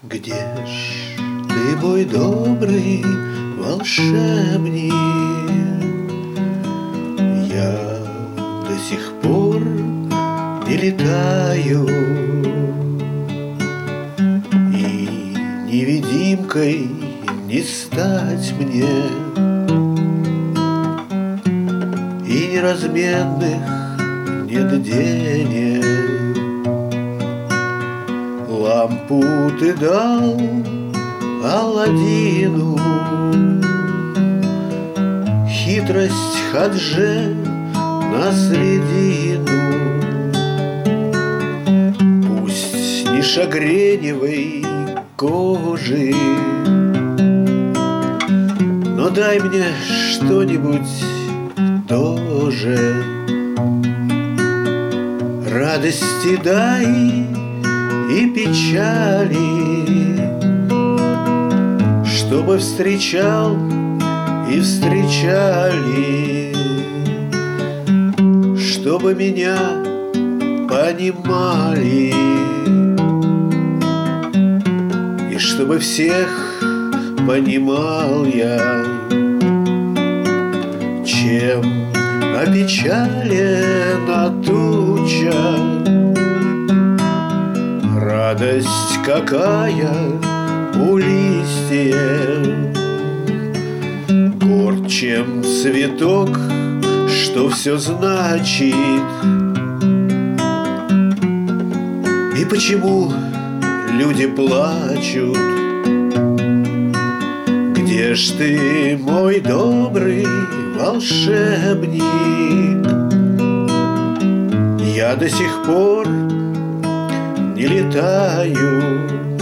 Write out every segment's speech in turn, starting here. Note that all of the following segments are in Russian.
Где ж ты, мой добрый волшебник? Я до сих пор не летаю, и невидимкой не стать мне, и неразменных нет денег. Лампу ты дал Аладдину, хитрость Хадже на средину. Пусть не шагреневой кожи, но дай мне что-нибудь тоже. Радости дай и печали, чтобы встречал и встречали, чтобы меня понимали, и чтобы всех понимал я. Чем опечалена туча, радость какая у листьев. Горд, чем цветок, что все значит. И почему люди плачут? Где ж ты, мой добрый волшебник? Я до сих пор не летаю.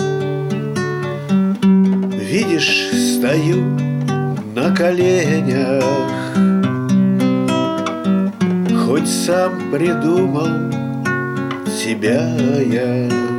Видишь, стою на коленях, хоть сам придумал тебя я.